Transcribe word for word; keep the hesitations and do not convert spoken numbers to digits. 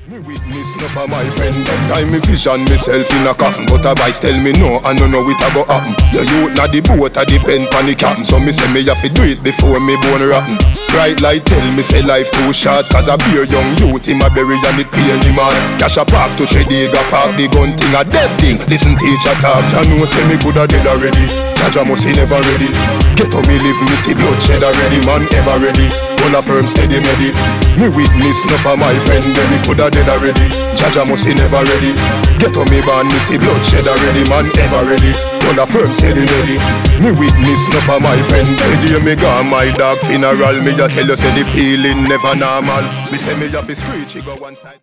Me witness no for my friend. That time me vision myself in a coffin, but a vice tell me no, I no know it a go happen. The youth na the boat a depend pon the captain, so me say me have to do it before me bone rotten. Bright light tell me say life too short, cause a beer young youth him a bury and it pay him man. Cash a park to Chediga park, the gun thing a dead thing. Listen teacher talk, ya know say me coulda dead already. Jaja must he never ready. Get how me live, me see bloodshed already, man ever ready. Full of firm steady ready. Me witness no for my friend, me coulda dead already. Jaja must he never ready. Get on me born, me see bloodshed already, man ever ready. Full of firm steady ready. Me witness no for my friend. The day me gone my dog funeral, me a tell you say the feeling never normal. Me say me have to screech, he go one side.